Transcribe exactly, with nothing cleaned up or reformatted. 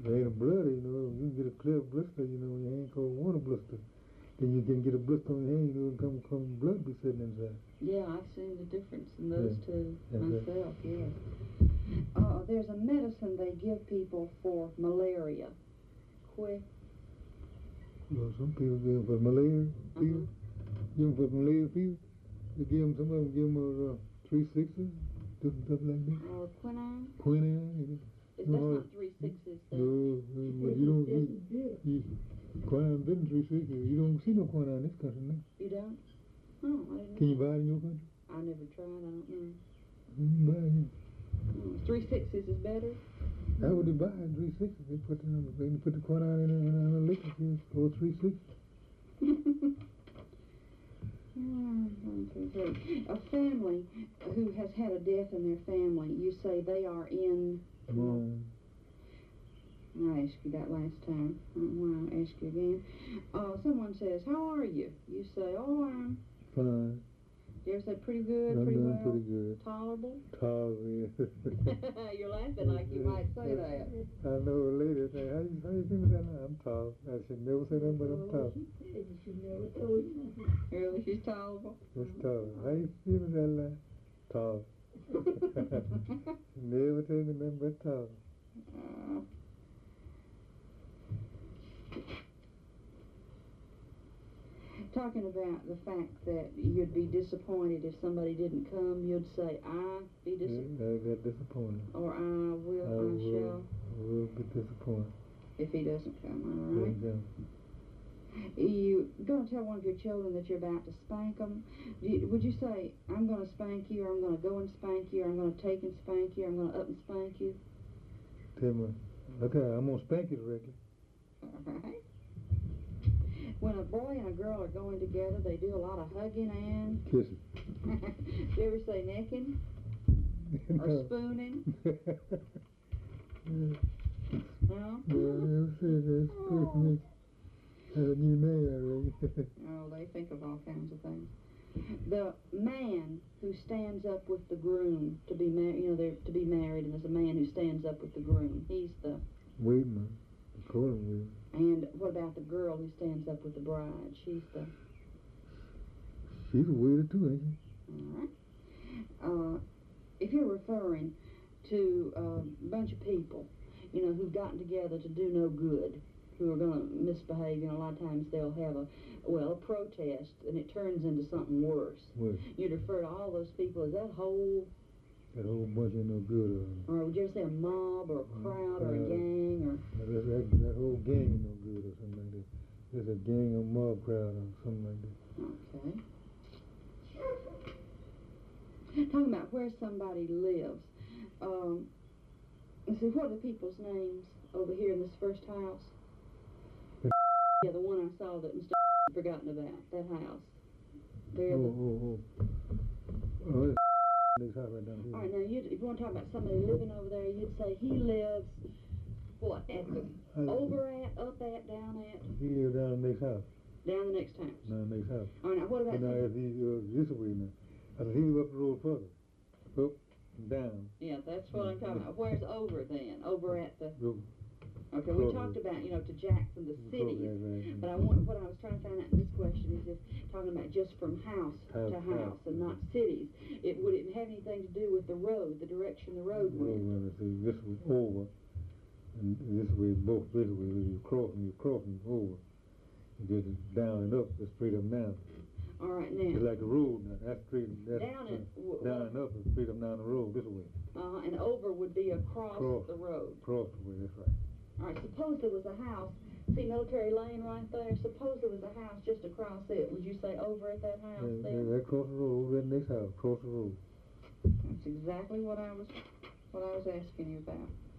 There ain't a blood, you know. You can get a clear blister, you know, your hand cold water blister. Then you can get a blister on your hand, you know, and come, come blood be sitting inside. Yeah, I've seen the difference in those yeah. two yeah, myself, yeah. Uh, there's a medicine they give people for malaria. Quick. Well, some people give them for malaria fever. Uh-huh. Give them for malaria fever. They give them, some of them give them uh, three sixes, different stuff like that. Or quinine? Quinine. That's no, not three sixes, though. No, but you don't, you, you, quinine been three sixes. You don't see no quinine in this country now. You don't? Oh, I didn't know. Can you buy it in your country? I never tried, I don't know. You can buy it. Mm, three sixes is better? How would they buy it, three sixes? They put the, they put the quinine in a, in a liquid, or three sixes. A family who has had a death in their family, you say they are in... Wrong. I asked you that last time. I don't want to ask you again. Uh, someone says, how are you? You say, oh, I'm... Fine. You ever say pretty good, I'm pretty doing well? pretty good. Tolerable? Tolerable, yeah. You're laughing like you might say that. I know a lady say, how you, how you feel with that now? I'm tall. I should never say that, but I'm tall. She never told you nothing. Really? She's tolerable? It's tall. How you feel with that now? Tall. Never tell me nothing but tall. Uh, talking about the fact that you'd be disappointed if somebody didn't come, you'd say, I be disappointed. Yeah, I got disappointed. Or I will, I, I will, shall. will be disappointed. If he doesn't come, all right? Yeah. You going to tell one of your children that you're about to spank them? Do you, would you say, I'm going to spank you, or I'm going to go and spank you, or I'm going to take and spank you, or I'm going to up and spank you? Tell me, okay, I'm going to spank you directly. All right. When a boy and a girl are going together, they do a lot of hugging and... Kissing. Do you ever say necking? Or spooning? No? Yeah, you see, that's good for me. That's a new name already. Oh, they think of all kinds of things. The man who stands up with the groom to be married, you know, they're to be married, and there's a man who stands up with the groom. He's the... Wait, man. Call him wait. And what about the girl who stands up with the bride? She's the... She's a waiter too, ain't she? All right. Uh, if you're referring to a bunch of people, you know, who've gotten together to do no good, who are going to misbehave, you know, a lot of times they'll have a, well, a protest, and it turns into something worse. What? You'd refer to all those people as that whole... That whole bunch ain't no good. Or would you ever say a mob, or a crowd, uh, or a gang, or... That, that, that whole gang ain't no good, or something like that. There's a gang or mob crowd, or something like that. Okay. Talking about where somebody lives. Um, let's see, what are the people's names over here in this first house? Yeah, the one I saw that Mister had forgotten about, that house. There. Oh, oh, oh. Oh, it's this house right down here. All right, now, you'd, if you want to talk about somebody living over there, you'd say he lives, what, at the, over at, up at, down at? He lives down the next house. Down the next house. Down the next house. All right, now, what about... But now, if he, uh, this way now. I said, he live up the road further. Up and down. Yeah, that's what I'm talking about. Where's over then? Over at the... Go. Okay, we talked about, you know, to Jackson, the city, but I want, what I was trying to find out in this question is if, talking about just from house, house to house, house. and not cities, it would it have anything to do with the road, the direction the road went? Well, see, this was over, and this way, both this way, you're crossing, you're crossing over. You get down and up, it's straight up now. All right, now. It's like the road now, that's straight, that's down and, uh, down and up, it's straight up down the road, this way. Uh, and over would be across Cross, the road. Cross the way, that's right. All right, suppose there was a house, see Military Lane right there, suppose there was a house just across it, would you say over at that house Yeah, there? yeah, across the road, over at the next house, across the road. That's exactly what I was, what I was asking you about.